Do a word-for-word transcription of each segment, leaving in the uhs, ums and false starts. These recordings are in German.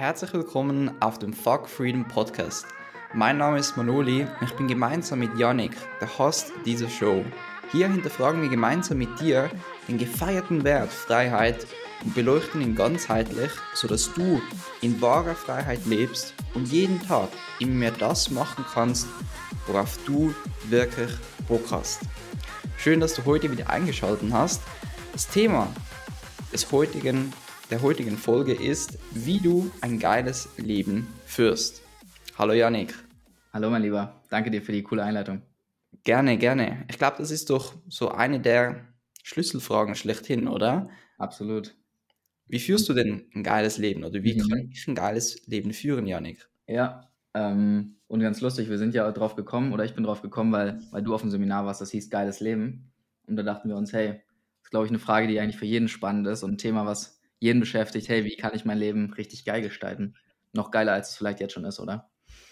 Herzlich willkommen auf dem Fuck Freedom Podcast. Mein Name ist Manoli und ich bin gemeinsam mit Yannick der Host dieser Show. Hier hinterfragen wir gemeinsam mit dir den gefeierten Wert Freiheit und beleuchten ihn ganzheitlich, sodass du in wahrer Freiheit lebst und jeden Tag immer mehr das machen kannst, worauf du wirklich Bock hast. Schön, dass du heute wieder eingeschaltet hast. Das Thema des heutigen der heutigen Folge ist, wie du ein geiles Leben führst. Hallo Yannick. Hallo mein Lieber, danke dir für die coole Einleitung. Gerne, gerne. Ich glaube, das ist doch so eine der Schlüsselfragen schlechthin, oder? Absolut. Wie führst du denn ein geiles Leben oder wie Mhm. kann ich ein geiles Leben führen, Yannick? Ja, ähm, und ganz lustig, wir sind ja drauf gekommen, oder ich bin drauf gekommen, weil, weil du auf dem Seminar warst, das hieß Geiles Leben. Und da dachten wir uns, hey, das ist, glaube ich, eine Frage, die eigentlich für jeden spannend ist und ein Thema, was jeden beschäftigt. Hey, wie kann ich mein Leben richtig geil gestalten? Noch geiler, als es vielleicht jetzt schon ist, oder?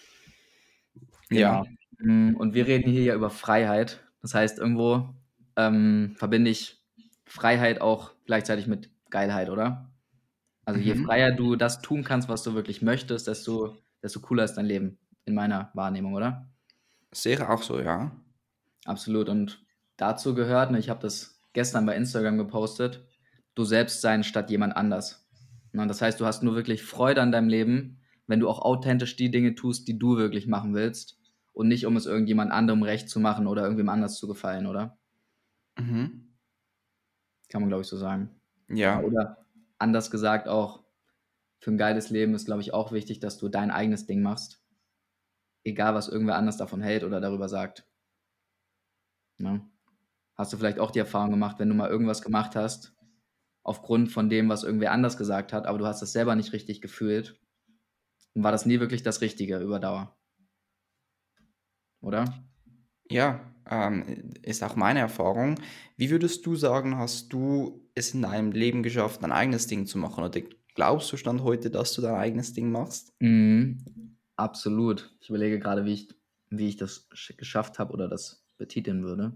Ja, Genau. Mm, Und wir reden hier ja über Freiheit. Das heißt, irgendwo ähm, verbinde ich Freiheit auch gleichzeitig mit Geilheit, oder? Also je mhm. freier du das tun kannst, was du wirklich möchtest, desto, desto cooler ist dein Leben, in meiner Wahrnehmung, oder? Sehe auch so, ja. Absolut. Und dazu gehört, ne, ich habe das gestern bei Instagram gepostet, du selbst sein statt jemand anders. Na, das heißt, du hast nur wirklich Freude an deinem Leben, wenn du auch authentisch die Dinge tust, die du wirklich machen willst und nicht, um es irgendjemand anderem recht zu machen oder irgendwem anders zu gefallen, oder? Mhm. Kann man, glaube ich, so sagen. Ja, Ja, oder anders gesagt auch, für ein geiles Leben ist, glaube ich, auch wichtig, dass du dein eigenes Ding machst. Egal, was irgendwer anders davon hält oder darüber sagt. Ne? Hast du vielleicht auch die Erfahrung gemacht, wenn du mal irgendwas gemacht hast, aufgrund von dem, was irgendwer anders gesagt hat, aber du hast es selber nicht richtig gefühlt, dann war das nie wirklich das Richtige über Dauer, oder? ja, ähm, ist auch meine Erfahrung. Wie würdest du sagen, hast du es in deinem Leben geschafft, dein eigenes Ding zu machen? Oder glaubst du Stand heute, dass du dein eigenes Ding machst? Mhm. Absolut. Ich überlege gerade, wie ich, wie ich das sch- geschafft habe oder das betiteln würde.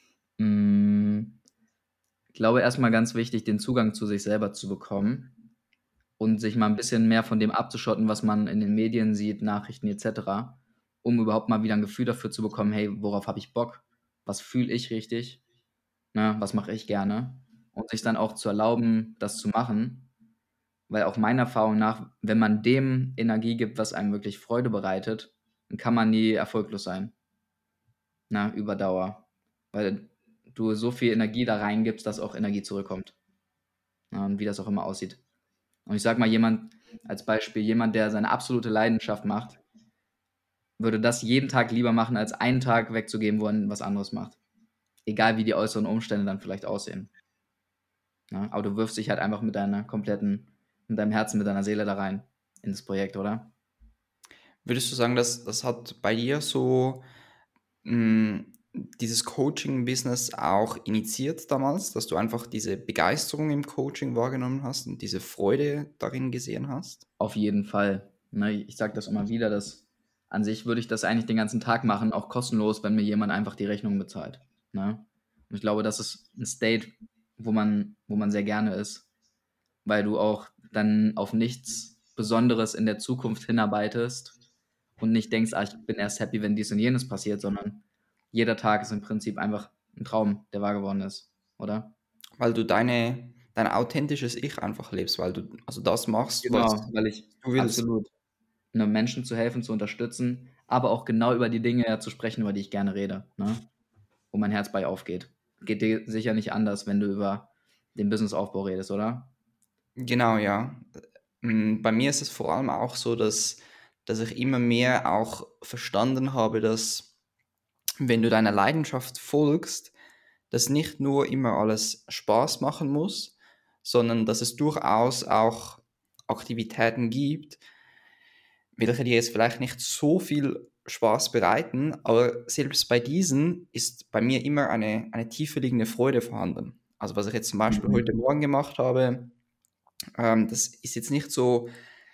Mhm. Ich glaube, erstmal ganz wichtig, den Zugang zu sich selber zu bekommen und sich mal ein bisschen mehr von dem abzuschotten, was man in den Medien sieht, Nachrichten et cetera, um überhaupt mal wieder ein Gefühl dafür zu bekommen, hey, worauf habe ich Bock? Was fühle ich richtig? Ne, was mache ich gerne? Und sich dann auch zu erlauben, das zu machen, weil auch meiner Erfahrung nach, wenn man dem Energie gibt, was einem wirklich Freude bereitet, dann kann man nie erfolglos sein, ne, über Dauer, weil du so viel Energie da reingibst, dass auch Energie zurückkommt, ne, und wie das auch immer aussieht. Und ich sage mal, jemand als Beispiel, jemand, der seine absolute Leidenschaft macht, würde das jeden Tag lieber machen, als einen Tag wegzugeben, wo er was anderes macht. Egal wie die äußeren Umstände dann vielleicht aussehen. Ne? Aber du wirfst dich halt einfach mit deiner kompletten, mit deinem Herzen, mit deiner Seele da rein in das Projekt, oder? Würdest du sagen, dass das hat bei dir so mh, dieses Coaching-Business auch initiiert damals, dass du einfach diese Begeisterung im Coaching wahrgenommen hast und diese Freude darin gesehen hast? Auf jeden Fall. Ne? Ich sage das immer wieder, dass an sich würde ich das eigentlich den ganzen Tag machen, auch kostenlos, wenn mir jemand einfach die Rechnung bezahlt. Ne? Und ich glaube, das ist ein State, wo man, wo man sehr gerne ist, weil du auch dann auf nichts Besonderes in der Zukunft hinarbeitest und nicht denkst, ah, ich bin erst happy, wenn dies und jenes passiert, sondern jeder Tag ist im Prinzip einfach ein Traum, der wahr geworden ist, oder? Weil du deine, dein authentisches Ich einfach lebst, weil du also das machst, Genau, was weil ich du willst. absolut ne, Menschen zu helfen, zu unterstützen, aber auch genau über die Dinge ja zu sprechen, über die ich gerne rede, ne? Wo mein Herz bei aufgeht. Geht dir sicher nicht anders, wenn du über den Businessaufbau redest, oder? Genau, ja. Mm, Bei mir ist es vor allem auch so, dass, dass ich immer mehr auch verstanden habe, dass wenn du deiner Leidenschaft folgst, dass nicht nur immer alles Spaß machen muss, sondern dass es durchaus auch Aktivitäten gibt, welche dir jetzt vielleicht nicht so viel Spaß bereiten, aber selbst bei diesen ist bei mir immer eine, eine tiefer liegende Freude vorhanden. Also was ich jetzt zum Beispiel Mhm. heute Morgen gemacht habe, ähm, das ist jetzt nicht so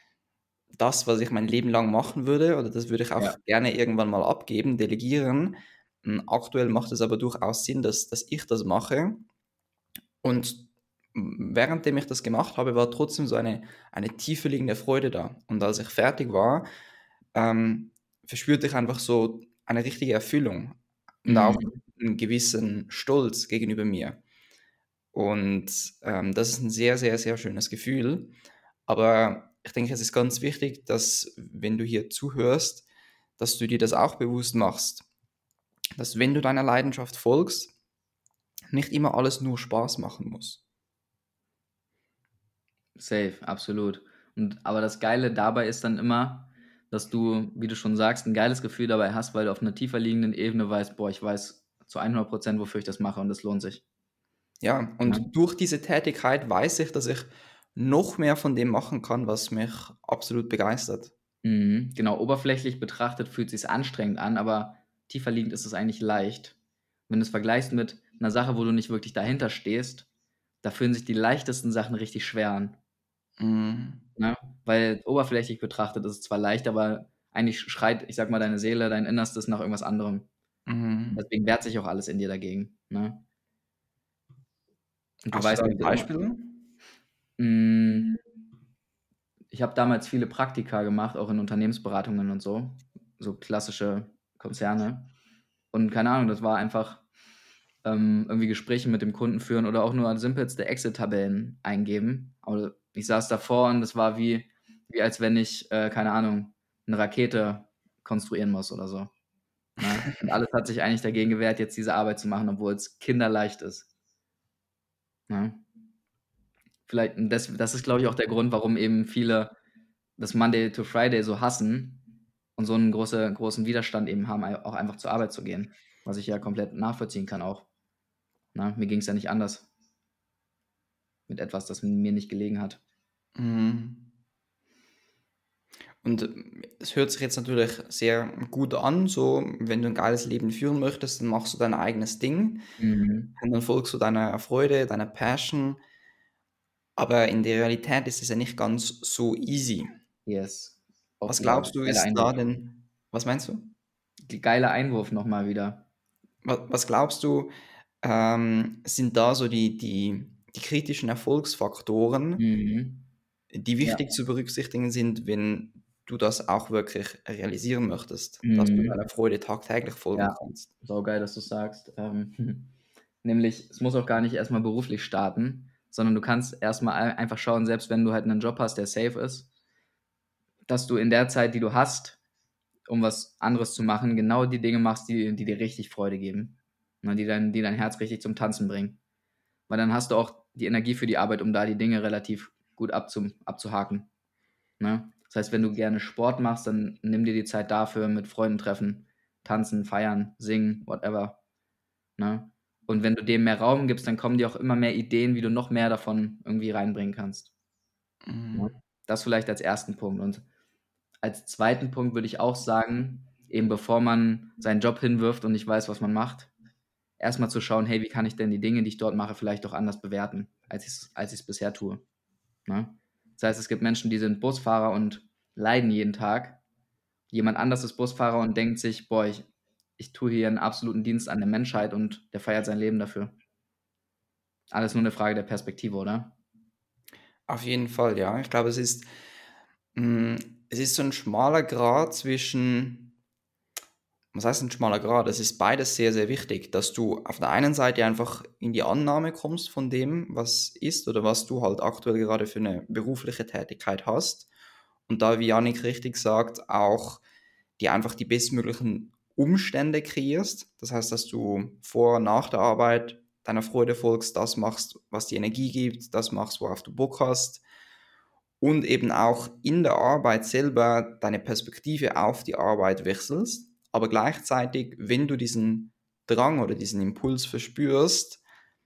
das, was ich mein Leben lang machen würde, oder das würde ich auch Ja. gerne irgendwann mal abgeben, delegieren. Ähm, Aktuell macht es aber durchaus Sinn, dass, dass ich das mache. Und währenddem ich das gemacht habe, war trotzdem so eine, eine tiefe liegende Freude da. Und als ich fertig war, ähm, verspürte ich einfach so eine richtige Erfüllung und auch Mhm. einen gewissen Stolz gegenüber mir. Und ähm, das ist ein sehr, sehr, sehr schönes Gefühl. Aber ich denke, es ist ganz wichtig, dass, wenn du hier zuhörst, dass du dir das auch bewusst machst, dass, wenn du deiner Leidenschaft folgst, nicht immer alles nur Spaß machen muss. Safe, absolut. Und aber das Geile dabei ist dann immer, dass du, wie du schon sagst, ein geiles Gefühl dabei hast, weil du auf einer tiefer liegenden Ebene weißt, boah, ich weiß zu hundert Prozent, wofür ich das mache und es lohnt sich. Ja, Ja? und durch diese Tätigkeit weiß ich, dass ich noch mehr von dem machen kann, was mich absolut begeistert. Mhm. Genau, oberflächlich betrachtet fühlt es sich anstrengend an, aber tiefer liegend ist es eigentlich leicht. Wenn du es vergleichst mit einer Sache, wo du nicht wirklich dahinter stehst, da fühlen sich die leichtesten Sachen richtig schwer an. Mhm. Ne? Weil oberflächlich betrachtet ist es zwar leicht, aber eigentlich schreit, ich sag mal, deine Seele, dein Innerstes nach irgendwas anderem. Und Mhm. deswegen wehrt sich auch alles in dir dagegen. Ne? Und du Hast du weißt, da dass ein du immer. Beispiel? Mm, Ich habe damals viele Praktika gemacht, auch in Unternehmensberatungen und so, so klassische Konzerne. Und keine Ahnung, das war einfach ähm, irgendwie Gespräche mit dem Kunden führen oder auch nur simpelste Excel-Tabellen eingeben. Aber ich saß davor und das war wie, wie als wenn ich, äh, keine Ahnung, eine Rakete konstruieren muss oder so. Ne? Und alles hat sich eigentlich dagegen gewehrt, jetzt diese Arbeit zu machen, obwohl es kinderleicht ist. Ne? Vielleicht, und das, das ist, glaube ich, auch der Grund, warum eben viele das Monday to Friday so hassen und so einen große, großen Widerstand eben haben, auch einfach zur Arbeit zu gehen. Was ich ja komplett nachvollziehen kann auch. Ne? Mir ging es ja nicht anders mit etwas, das mir nicht gelegen hat. Mhm. Und äh, es hört sich jetzt natürlich sehr gut an, so wenn du ein geiles Leben führen möchtest, dann machst du dein eigenes Ding Mhm. und dann folgst du deiner Freude, deiner Passion, aber in der Realität ist es ja nicht ganz so easy. Yes. Auch Was wieder glaubst du, geiler ist da Einwurf. denn, was meinst du? Geiler Einwurf nochmal wieder. Wa- Was glaubst du, ähm, sind da so die, die, die kritischen Erfolgsfaktoren, Mhm. die Ja. wichtig zu berücksichtigen sind, wenn du das auch wirklich realisieren möchtest, dass du Mhm. deiner Freude tagtäglich folgen Ja, kannst? saugeil, dass du sagst. Ähm, nämlich, es muss auch gar nicht erstmal beruflich starten, sondern du kannst erstmal ein- einfach schauen, selbst wenn du halt einen Job hast, der safe ist, dass du in der Zeit, die du hast, um was anderes zu machen, genau die Dinge machst, die, die dir richtig Freude geben. Ne, die dein, die dein Herz richtig zum Tanzen bringen. Weil dann hast du auch die Energie für die Arbeit, um da die Dinge relativ gut abzu, abzuhaken. Ne? Das heißt, wenn du gerne Sport machst, dann nimm dir die Zeit dafür, mit Freunden treffen, tanzen, feiern, singen, whatever. Ne? Und wenn du dem mehr Raum gibst, dann kommen dir auch immer mehr Ideen, wie du noch mehr davon irgendwie reinbringen kannst. Ne? Mhm. Das vielleicht als ersten Punkt. Und als zweiten Punkt würde ich auch sagen, eben bevor man seinen Job hinwirft und nicht weiß, was man macht, erstmal zu schauen, hey, wie kann ich denn die Dinge, die ich dort mache, vielleicht auch anders bewerten, als ich es als ich's bisher tue. Ne? Das heißt, es gibt Menschen, die sind Busfahrer und leiden jeden Tag. Jemand anders ist Busfahrer und denkt sich, boah, ich, ich tue hier einen absoluten Dienst an der Menschheit und der feiert sein Leben dafür. Alles nur eine Frage der Perspektive, oder? Auf jeden Fall, ja. Ich glaube, es ist, mh, es ist so ein schmaler Grat zwischen, was heißt ein schmaler Grat? Es ist beides sehr, sehr wichtig, dass du auf der einen Seite einfach in die Annahme kommst von dem, was ist oder was du halt aktuell gerade für eine berufliche Tätigkeit hast. Und da, wie Jannik richtig sagt, auch dir einfach die bestmöglichen Umstände kreierst. Das heißt, dass du vor, nach der Arbeit deiner Freude folgst, das machst, was dir Energie gibt, das machst, worauf du Bock hast. Und eben auch in der Arbeit selber deine Perspektive auf die Arbeit wechselst, aber gleichzeitig, wenn du diesen Drang oder diesen Impuls verspürst,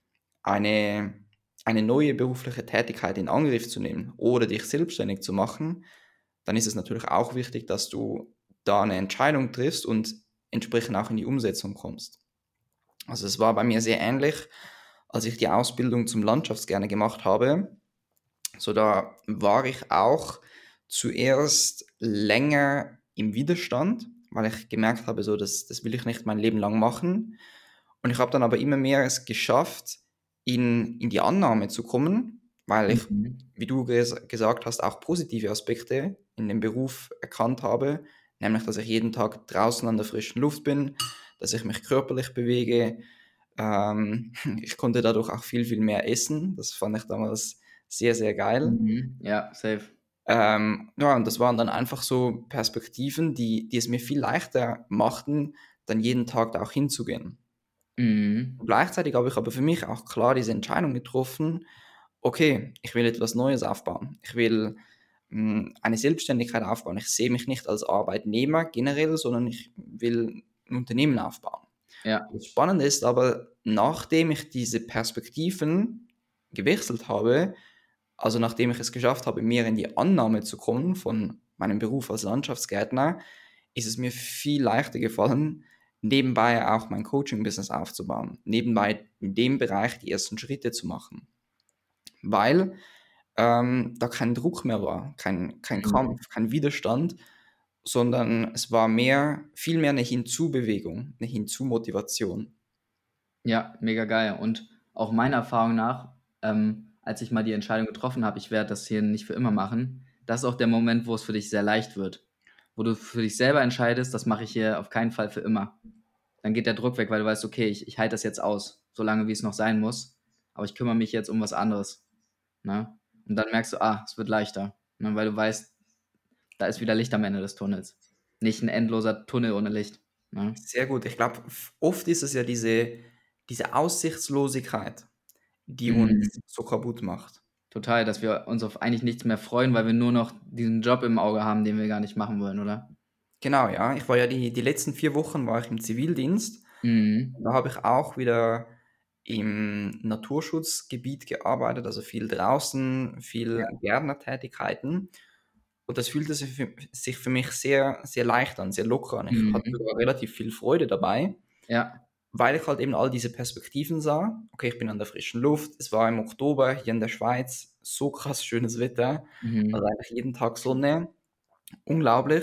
eine, eine neue berufliche Tätigkeit in Angriff zu nehmen oder dich selbstständig zu machen, dann ist es natürlich auch wichtig, dass du da eine Entscheidung triffst und entsprechend auch in die Umsetzung kommst. Also es war bei mir sehr ähnlich, als ich die Ausbildung zum Landschaftsgärtner gemacht habe. So, da war ich auch zuerst länger im Widerstand, weil ich gemerkt habe, so, das, das will ich nicht mein Leben lang machen. Und ich habe dann aber immer mehr es geschafft, in, in die Annahme zu kommen, weil ich, Mhm. wie du ges gesagt hast, auch positive Aspekte in dem Beruf erkannt habe, nämlich, dass ich jeden Tag draußen an der frischen Luft bin, dass ich mich körperlich bewege. Ähm, ich konnte dadurch auch viel, viel mehr essen. Das fand ich damals sehr, sehr geil. Mhm. Ja, safe. Ähm, ja, und das waren dann einfach so Perspektiven, die, die es mir viel leichter machten, dann jeden Tag da auch hinzugehen. Mhm. Und gleichzeitig habe ich aber für mich auch klar diese Entscheidung getroffen, okay, ich will etwas Neues aufbauen. Ich will mh, eine Selbstständigkeit aufbauen. Ich sehe mich nicht als Arbeitnehmer generell, sondern ich will ein Unternehmen aufbauen. Ja. Das Spannende ist aber, nachdem ich diese Perspektiven gewechselt habe, also nachdem ich es geschafft habe, mehr in die Annahme zu kommen von meinem Beruf als Landschaftsgärtner, ist es mir viel leichter gefallen, nebenbei auch mein Coaching-Business aufzubauen, nebenbei in dem Bereich die ersten Schritte zu machen, weil ähm, da kein Druck mehr war, kein, kein Mhm. Kampf, kein Widerstand, sondern es war mehr, viel mehr eine Hinzubewegung, eine Hinzumotivation. Ja, mega geil. Und auch meiner Erfahrung nach, ähm, als ich mal die Entscheidung getroffen habe, ich werde das hier nicht für immer machen, das ist auch der Moment, wo es für dich sehr leicht wird. Wo du für dich selber entscheidest, das mache ich hier auf keinen Fall für immer. Dann geht der Druck weg, weil du weißt, okay, ich, ich halte das jetzt aus, so lange wie es noch sein muss. Aber ich kümmere mich jetzt um was anderes. Ne? Und dann merkst du, ah, es wird leichter. Ne? Weil du weißt, da ist wieder Licht am Ende des Tunnels. Nicht ein endloser Tunnel ohne Licht. Ne? Sehr gut. Ich glaube, oft ist es ja diese, diese Aussichtslosigkeit, die Mhm. uns so kaputt macht. Total, dass wir uns auf eigentlich nichts mehr freuen, weil wir nur noch diesen Job im Auge haben, den wir gar nicht machen wollen, oder? Genau, ja. Ich war ja die, die letzten vier Wochen war ich im Zivildienst. Mhm. Da habe ich auch wieder im Naturschutzgebiet gearbeitet, also viel draußen, viel Ja. Gärtnertätigkeiten. Und das fühlte sich für, sich für mich sehr, sehr leicht an, sehr locker an. Ich hatte Mhm. sogar relativ viel Freude dabei, Ja. weil ich halt eben all diese Perspektiven sah. Okay, ich bin an der frischen Luft. Es war im Oktober hier in der Schweiz so krass schönes Wetter. Also Mhm. eigentlich jeden Tag Sonne. Unglaublich.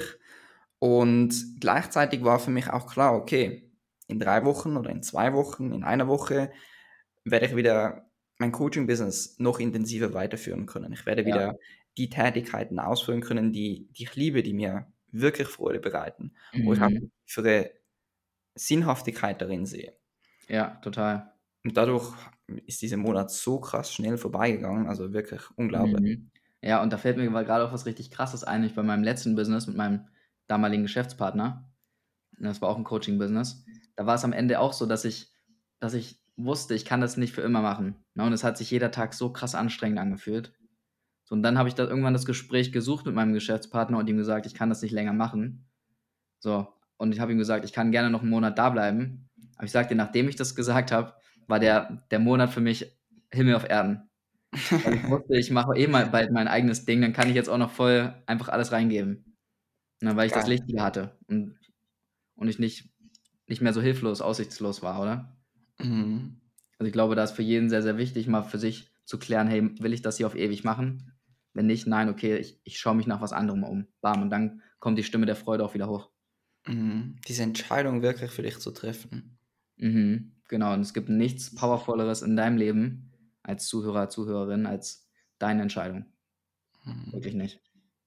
Und gleichzeitig war für mich auch klar, okay, in drei Wochen oder in zwei Wochen, in einer Woche werde ich wieder mein Coaching-Business noch intensiver weiterführen können. Ich werde Ja. wieder die Tätigkeiten ausführen können, die, die ich liebe, die mir wirklich Freude bereiten, wo ich auch Mhm. für eine Sinnhaftigkeit darin sehe. Ja, total. Und dadurch ist dieser Monat so krass schnell vorbeigegangen, also wirklich unglaublich. Mhm. Ja, und da fällt mir gerade auch was richtig Krasses ein, nämlich bei meinem letzten Business mit meinem damaligen Geschäftspartner. Das war auch ein Coaching-Business. Da war es am Ende auch so, dass ich, dass ich wusste, ich kann das nicht für immer machen. Ne? Und es hat sich jeder Tag so krass anstrengend angefühlt. So, und dann habe ich da irgendwann das Gespräch gesucht mit meinem Geschäftspartner und ihm gesagt, ich kann das nicht länger machen. So, und ich habe ihm gesagt, ich kann gerne noch einen Monat da bleiben. Aber ich sagte, nachdem ich das gesagt habe, war der, der Monat für mich Himmel auf Erden. Weil ich wusste, ich mache eh mal bald mein eigenes Ding, dann kann ich jetzt auch noch voll einfach alles reingeben. Ne, weil ich das Geil. Licht wieder hatte und, und ich nicht, nicht mehr so hilflos, aussichtslos war, oder? Mhm. Also ich glaube, da ist für jeden sehr, sehr wichtig, mal für sich zu klären, hey, will ich das hier auf ewig machen? Wenn nicht, nein, okay, ich, ich schaue mich nach was anderem um. Bam, und dann kommt die Stimme der Freude auch wieder hoch. Mhm. Diese Entscheidung wirklich für dich zu treffen. Mhm, genau, und es gibt nichts Powervolleres in deinem Leben als Zuhörer, Zuhörerin, als deine Entscheidung. Mhm. Wirklich nicht.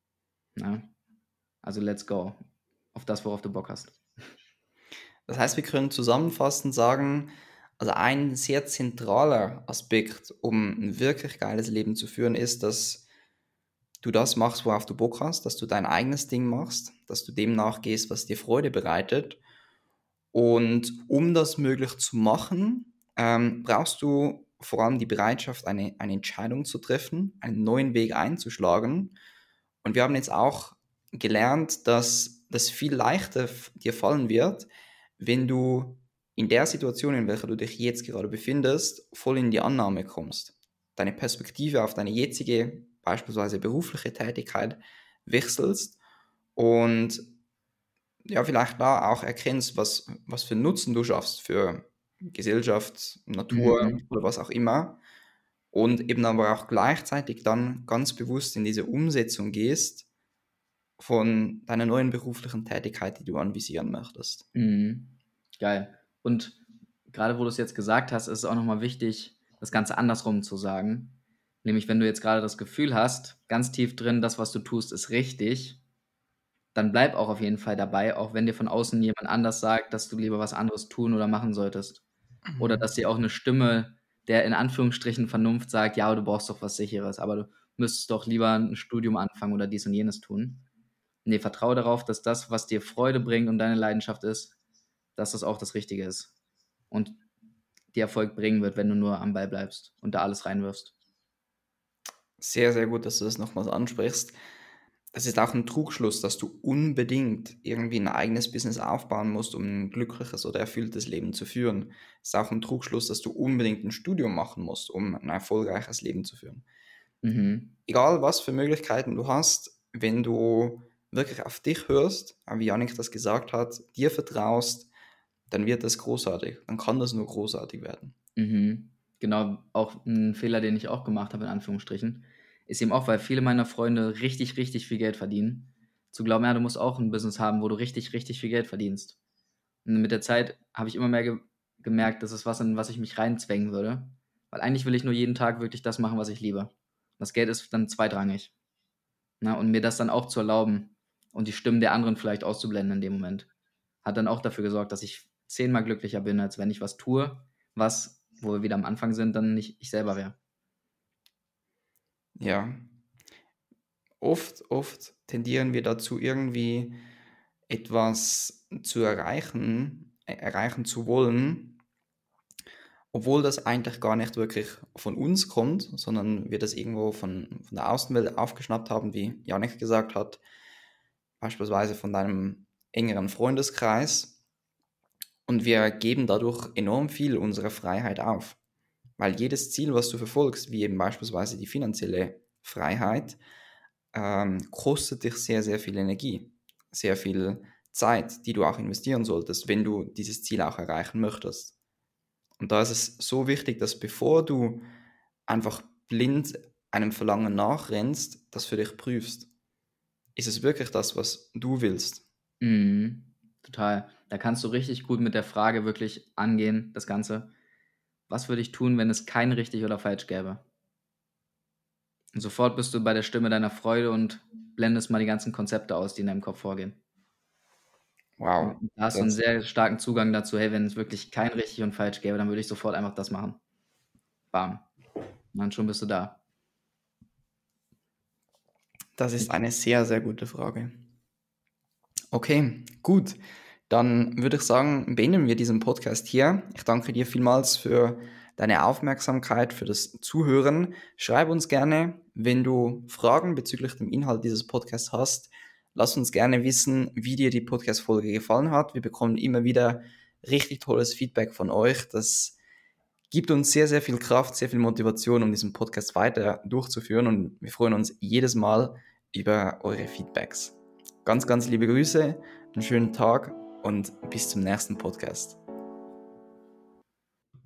Ja? Also let's go. Auf das, worauf du Bock hast. Das heißt, wir können zusammenfassend sagen, also ein sehr zentraler Aspekt, um ein wirklich geiles Leben zu führen, ist, dass du das machst, worauf du Bock hast, dass du dein eigenes Ding machst, dass du dem nachgehst, was dir Freude bereitet. Und um das möglich zu machen, ähm, brauchst du vor allem die Bereitschaft, eine, eine Entscheidung zu treffen, einen neuen Weg einzuschlagen. Und wir haben jetzt auch gelernt, dass das viel leichter f- dir fallen wird, wenn du in der Situation, in welcher du dich jetzt gerade befindest, voll in die Annahme kommst. Deine Perspektive auf deine jetzige, beispielsweise berufliche Tätigkeit wechselst und ja, vielleicht da auch erkennst, was, was für Nutzen du schaffst für Gesellschaft, Natur Mhm. oder was auch immer. Und eben aber auch gleichzeitig dann ganz bewusst in diese Umsetzung gehst von deiner neuen beruflichen Tätigkeit, die du anvisieren möchtest. Mhm. Geil. Und gerade wo du es jetzt gesagt hast, ist es auch nochmal wichtig, das Ganze andersrum zu sagen. Nämlich, wenn du jetzt gerade das Gefühl hast, ganz tief drin, das, was du tust, ist richtig, dann bleib auch auf jeden Fall dabei, auch wenn dir von außen jemand anders sagt, dass du lieber was anderes tun oder machen solltest. Oder dass dir auch eine Stimme der in Anführungsstrichen Vernunft sagt, ja, du brauchst doch was Sicheres, aber du müsstest doch lieber ein Studium anfangen oder dies und jenes tun. Nee, vertraue darauf, dass das, was dir Freude bringt und deine Leidenschaft ist, dass das auch das Richtige ist. Und dir Erfolg bringen wird, wenn du nur am Ball bleibst und da alles reinwirfst. Sehr, sehr gut, dass du das nochmals ansprichst. Das ist auch ein Trugschluss, dass du unbedingt irgendwie ein eigenes Business aufbauen musst, um ein glückliches oder erfülltes Leben zu führen. Es ist auch ein Trugschluss, dass du unbedingt ein Studium machen musst, um ein erfolgreiches Leben zu führen. Mhm. Egal, was für Möglichkeiten du hast, wenn du wirklich auf dich hörst, wie Jannik das gesagt hat, dir vertraust, dann wird das großartig. Dann kann das nur großartig werden. Mhm. Genau, auch ein Fehler, den ich auch gemacht habe, in Anführungsstrichen, ist eben auch, weil viele meiner Freunde richtig, richtig viel Geld verdienen, zu glauben, ja, du musst auch ein Business haben, wo du richtig, richtig viel Geld verdienst. Und mit der Zeit habe ich immer mehr ge gemerkt, das ist was, in was ich mich reinzwängen würde, weil eigentlich will ich nur jeden Tag wirklich das machen, was ich liebe. Das Geld ist dann zweitrangig, ne? Und mir das dann auch zu erlauben und die Stimmen der anderen vielleicht auszublenden in dem Moment, hat dann auch dafür gesorgt, dass ich zehnmal glücklicher bin, als wenn ich was tue, was, wo wir wieder am Anfang sind, dann nicht ich selber wäre. Ja, oft, oft tendieren wir dazu, irgendwie etwas zu erreichen, äh, erreichen zu wollen, obwohl das eigentlich gar nicht wirklich von uns kommt, sondern wir das irgendwo von, von der Außenwelt aufgeschnappt haben, wie Janik gesagt hat, beispielsweise von deinem engeren Freundeskreis. Und wir geben dadurch enorm viel unserer Freiheit auf. Weil jedes Ziel, was du verfolgst, wie eben beispielsweise die finanzielle Freiheit, ähm, kostet dich sehr, sehr viel Energie, sehr viel Zeit, die du auch investieren solltest, wenn du dieses Ziel auch erreichen möchtest. Und da ist es so wichtig, dass bevor du einfach blind einem Verlangen nachrennst, das für dich prüfst. Ist es wirklich das, was du willst? Mhm. Total. Da kannst du richtig gut mit der Frage wirklich angehen, das Ganze. Was würde ich tun, wenn es kein richtig oder falsch gäbe? Und sofort bist du bei der Stimme deiner Freude und blendest mal die ganzen Konzepte aus, die in deinem Kopf vorgehen. Wow, Und da hast du einen das, sehr starken Zugang dazu, hey, wenn es wirklich kein richtig und falsch gäbe, dann würde ich sofort einfach das machen. Bam. Und dann schon bist du da. das ist eine sehr, sehr gute Frage. Okay, gut. Dann würde ich sagen, beenden wir diesen Podcast hier. Ich danke dir vielmals für deine Aufmerksamkeit, für das Zuhören. Schreib uns gerne, wenn du Fragen bezüglich dem Inhalt dieses Podcasts hast. Lass uns gerne wissen, wie dir die Podcast-Folge gefallen hat. Wir bekommen immer wieder richtig tolles Feedback von euch. Das gibt uns sehr, sehr viel Kraft, sehr viel Motivation, um diesen Podcast weiter durchzuführen. Und wir freuen uns jedes Mal über eure Feedbacks. Ganz, ganz liebe Grüße, einen schönen Tag und bis zum nächsten Podcast.